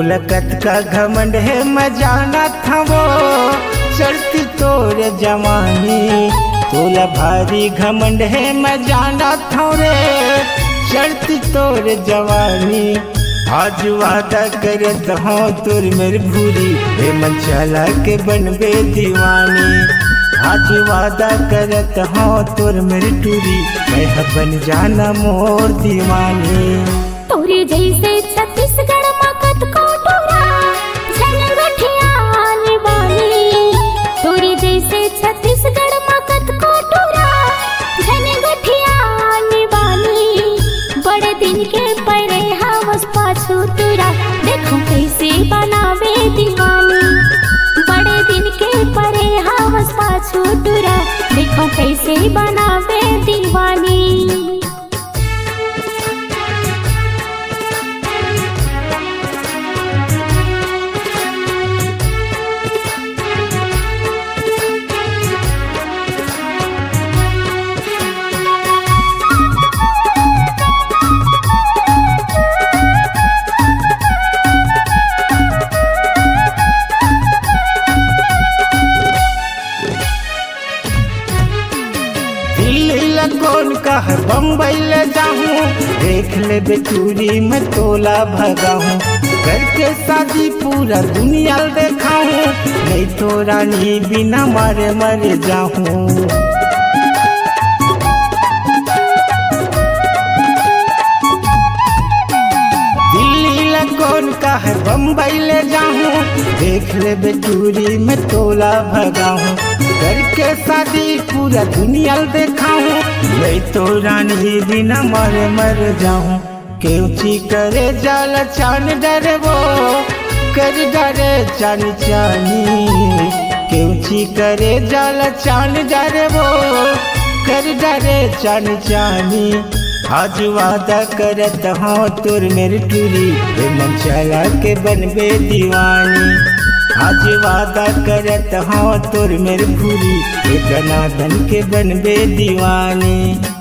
तोलकत का घमंड है मैं जाना था वो चढ़ती तोर जवानी। तोला भारी घमंड है मैं जाना था रे चढ़ती तोर जवानी। आज वादा करत हो तुर मेरी भूरी हे मन चला के बनबे दीवानी। आज वादा करत हो तुर मेरी टूरी मैं बन जाना मोर दीवानी। तोरी जैसे छत्तीसगढ़ मकत कोटोरा झनगठिया निवानी। तोरी जैसे छत्तीसगढ़ मकत कोटोरा झनगठिया निवानी। बड़े दिन के परे हवस पाछू तुरा देखो कैसे बनावे दीवानी। बड़े दिन के परे हवस पाछू तुरा देखो कैसे बनावे दीवानी। कौन का है बम्बई ले जाऊं देख ले बेचूरी में तोला भगाऊं। करके शादी पूरा दुनिया देखाऊं नहीं तो रानी बिना मारे मर जाऊं। दिल्ली ले कौन का है बम्बई ले जाऊं देख ले बेचूरी में तोला भगाऊं। करके शादी पूरा दुनिया देखाऊं मैं तो रानी बिना मरे मर जाऊं। केउची करे जाल चान डरे वो कर डरे चानी चानी। केउची करे जाल चान डरे वो कर डरे चानी चानी। आज वादा करत हो तुर मेरी टूरी मन चला के बनबे दीवानी। आज वादा करत हो तुर मेरी भूरी जनार्दन के बनबे दीवानी।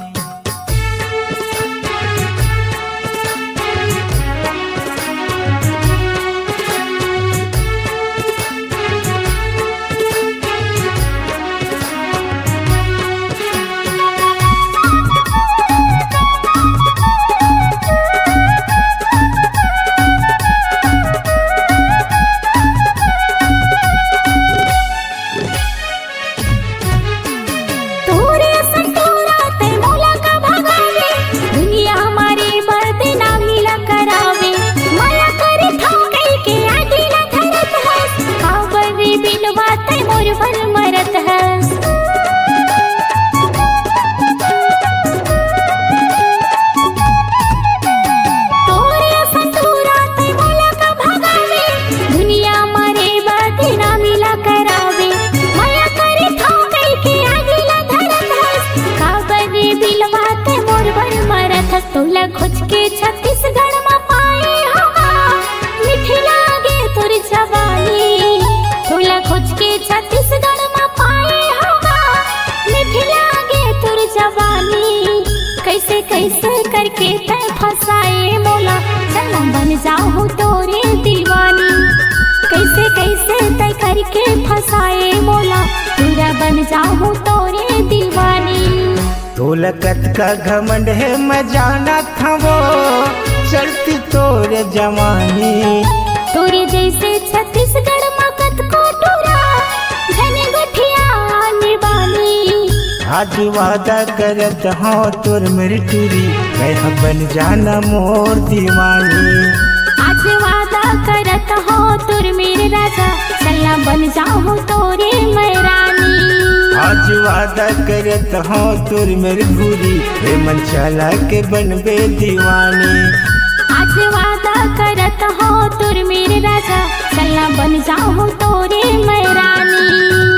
तोला खोज के छत्तीसगढ़ में पाए होगा मीठी लागे तुर जवानी। तोला खोज के छत्तीसगढ़ में पाए होगा मीठी लागे तुर जवानी। कैसे कैसे करके तय फसाए मोला सनम बन जाऊं तोरे दीवानी। कैसे कैसे तय करके फसाए मोला पूरा बन जाऊं तोरे दीवानी। तोलकत का घमंड है मैं जाना था वो चढ़ती तोर जवानी। तोरी जैसे छत्तीसगढ़ मकत कोटोरा झनगठिया निवानी। आज वादा करत हो तुर मेरी टूरी मैं बन जाना मोर दीवानी। आज वादा करत हो तुर मेरे राजा चला बन जाऊं तोरे मैं रानी। आज वादा करत हो तुर मेरी भूरी हे मन चला के बनबे दीवानी। आज वादा करत हो तुर मेरे राजा चला बन जाऊं तोरे मैं रानी।